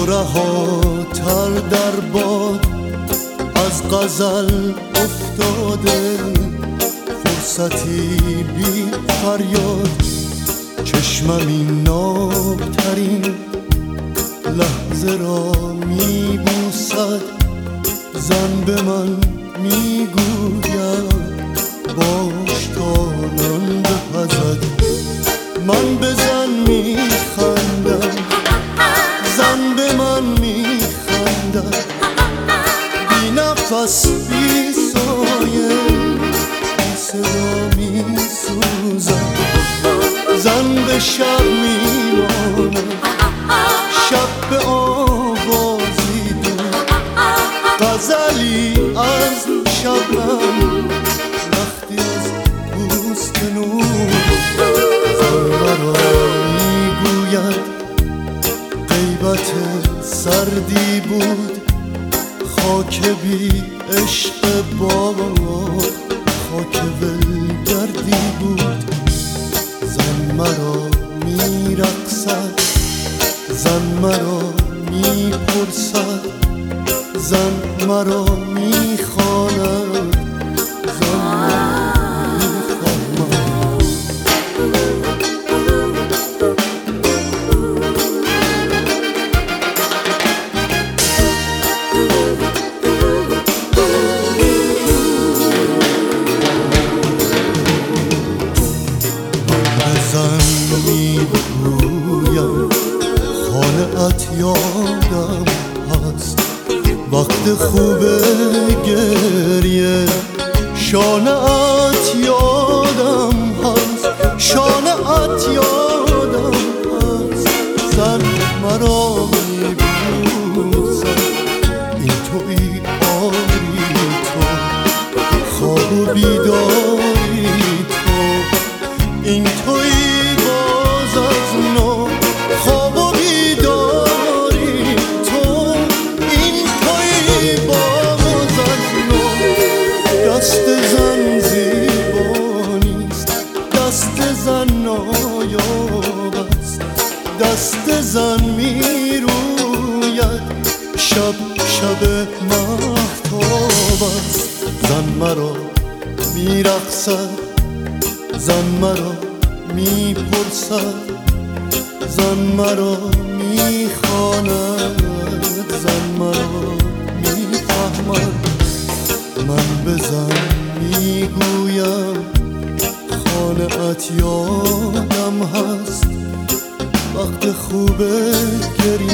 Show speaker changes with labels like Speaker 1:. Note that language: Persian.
Speaker 1: رهاتر در باد از غزل افتاده، فرصتی بی فریاد چشمم این نابترین لحظه را می بوسد. زن به من می گوید باش تا نان بپزد. من به زن می خندم، زن به من می خندد، بی نفس بی سایه بی صدا می سوزد. زن به شب می ماند، شب به آوازی دود، غزلی از شبنم وقتی از پوست نور. زن مرا می گوید غیبت سردی بود، خاک بی عشق بابا خاک ولگردی بود. زن مرا می رقصد، زن مرا می پرسد، زن مرا می خواند، زن مرا می فهمد. زن می گویم خانه‌ات یادم هست، وقت خوب گریه شانه‌ات یادم هست، شانه‌ات یادم هست. زن مرا می بوسد، این تویی آری تو، خواب و بیداری تو، این تویی باز از نو، خواب و بیداری تو، این تویی باز از نو. دست زن زیبانیست، دست زن نایاب است، دست زن می روید شب شب مهتاب است. زن مرا می رقصد، زن مرا می پرسد، زن مرا می خواند، زن مرا می فهمد. من به زن می گویم خانه‌ات یادم هست، وقت خوب گریه